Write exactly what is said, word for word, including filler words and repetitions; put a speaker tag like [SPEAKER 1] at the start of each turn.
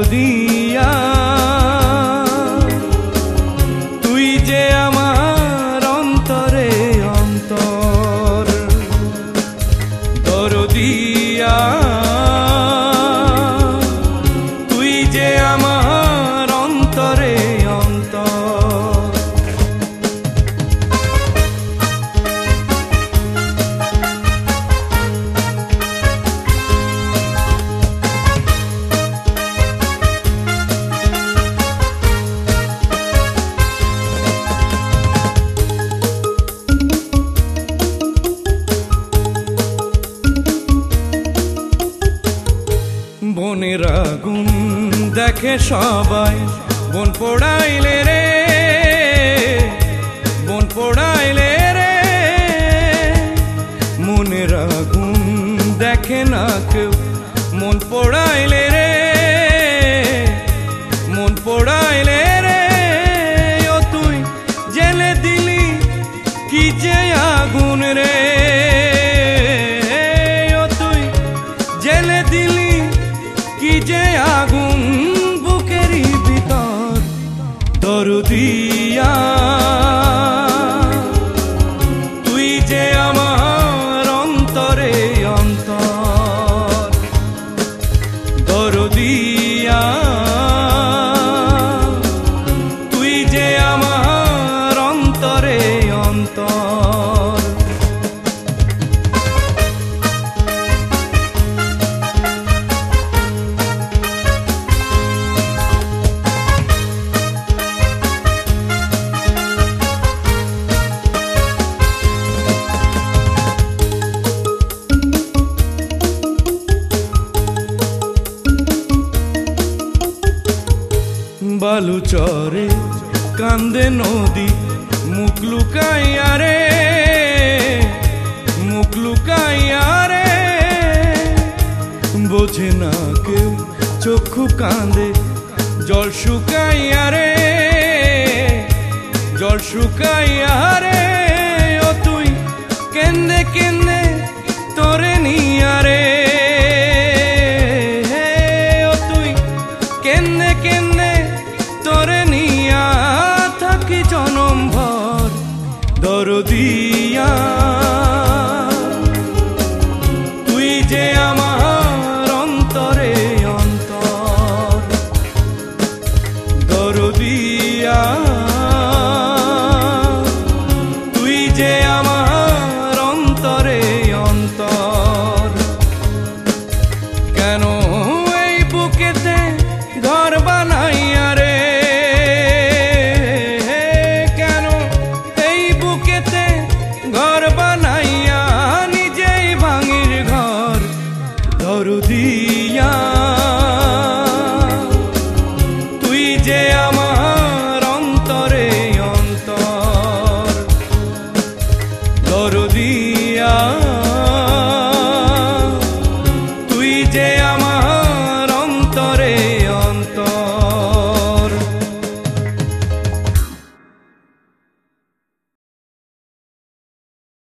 [SPEAKER 1] দরদিয়া তুই যে আমার অন্তরে অন্তর দরদিয়া তুই যে আমার অন্তরে অন্তর বনের আগুন দেখে সবাই বন পোড়াইলে রে বন পোড়াইলে রে মনের আগুন দেখে না কেউ মন পোড়াইলে রে মন পোড়াইলে রে ও তুই জেলে দিলি কি যে আগুন রে ও তুই জেলে দিলি কি যে আগুন বুকেরই ভিতর দরদিয়া তুই যে আমার অন্তরে অন্তর দরদিয়া তুই যে আমার অন্তরে অন্তর বালু চরে কান্দে নদী মুখ লুকাইয়া রে মুখ লুকাইয়া রে বোঝে না কেউ চক্ষু কান্দে জল শুকাইয়া রে জল শুকাইয়া রে ও তুই কেন্দে কেন্দে তোরে নিয়া রে ও তুই কেন্দে কেন্দে তোরে নিয়া থাকি জনম ভর দরদিয়া তুই যে আমার অন্তরে অন্তর দরদিয়া তুই যে আমার অন্তরে অন্তর কেন এই বুকেতে ঘর বানাইয়া রে কেন এই বুকেতে ঘর বানাইয়া নিজেই ভাঙির ঘর দরদিয়া তুই যে আমার অন্তরে অন্তর দরদিয়া তুই যে